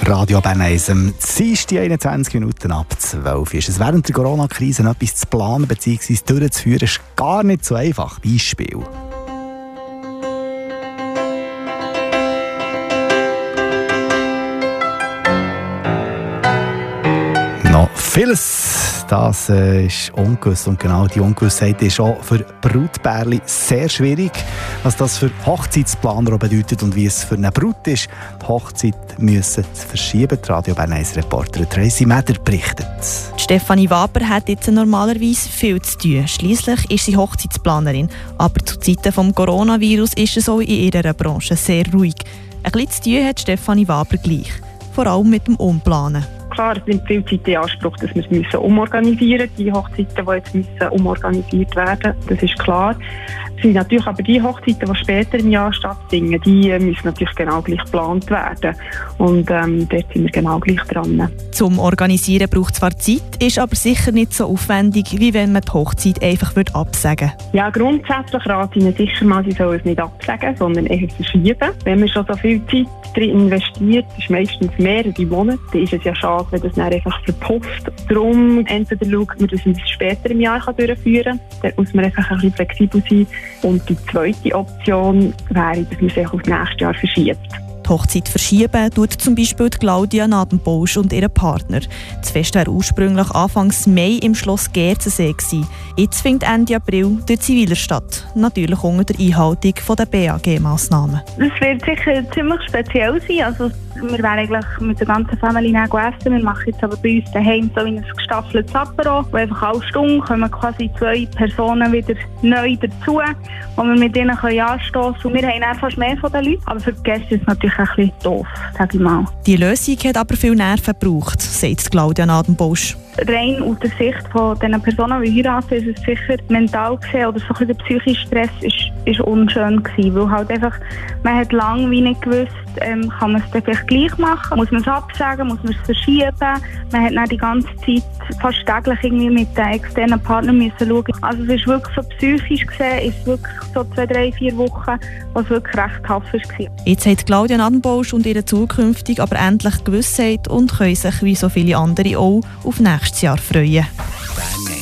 Radio Bern 1, Dienstag 21 Minuten ab 12 ist es. Während der Corona-Krise etwas zu planen bzw. durchzuführen, ist gar nicht so einfach. Beispiel. Noch vieles, das ist ungewiss. Und genau die Ungewissheit ist auch für Brautpärchen sehr schwierig. Was das für Hochzeitsplaner auch bedeutet und wie es für eine Brut ist, die Hochzeit müssen zu verschieben. Die Radio Bern 1 Reporterin Tracy Meder berichtet. Stefanie Waber hat jetzt normalerweise viel zu tun. Schliesslich ist sie Hochzeitsplanerin. Aber zu Zeiten des Coronavirus ist es auch in ihrer Branche sehr ruhig. Ein bisschen zu tun hat Stefanie Waber gleich. Vor allem mit dem Umplanen. Klar, es nimmt viel Zeit in Anspruch, dass wir es umorganisieren müssen. Die Hochzeiten, die jetzt umorganisiert werden, das ist klar. Es sind natürlich aber die Hochzeiten, die später im Jahr stattfinden, die müssen natürlich genau gleich geplant werden. Und dort sind wir genau gleich dran. Zum Organisieren braucht zwar Zeit, ist aber sicher nicht so aufwendig, wie wenn man die Hochzeit einfach absagen würde. Ja, grundsätzlich rate ich Ihnen sicher mal, Sie sollen es nicht absagen, sondern eher verschieben. Wenn man schon so viel Zeit drin investiert, ist meistens mehrere Monate, dann ist es ja schade, wenn das dann einfach verpufft. Darum entweder schaut man, dass man es später im Jahr durchführen kann. Da muss man einfach ein bisschen flexibel sein. Und die zweite Option wäre, dass man sich auf nächstes Jahr verschiebt. Die Hochzeit verschieben tut zum Beispiel Claudia Nadenbausch und ihr Partner. Das Fest war ursprünglich Anfang Mai im Schloss Gerzensee. Jetzt findet Ende April der Ziviler statt. Natürlich unter der Einhaltung der BAG-Massnahmen. Das wird sicher ziemlich speziell sein. Also, wir werden eigentlich mit der ganzen Familie essen. Wir machen jetzt aber bei uns daheim so wie ein gestaffeltes Apero, wo einfach alle Stunden kommen quasi 2 Personen wieder neu dazu, wo wir mit ihnen anstoßen können. Und wir haben dann fast mehr von den Leuten. Aber für die Gäste ist es natürlich ein bisschen doof, sage ich mal. Die Lösung hat aber viel Nerven gebraucht, sagt Claudia Nadenbausch. Rein aus der Sicht von den Personen, die heiraten, ist es sicher mental gesehen oder so ein bisschen der psychische Stress ist unschön gewesen, weil halt einfach, man hat lange wie nicht gewusst, kann man es dann vielleicht gleich machen, muss man es absagen, muss man es verschieben, man hat dann die ganze Zeit fast täglich irgendwie mit den externen Partnern müssen schauen. Also es ist wirklich so psychisch gesehen, ist wirklich so 2, 3, 4 Wochen, was wirklich recht tough war. Jetzt haben Claudia Nadenbausch und ihre zukünftig aber endlich Gewissheit und können sich wie so viele andere auch auf nächstes Jahr freuen.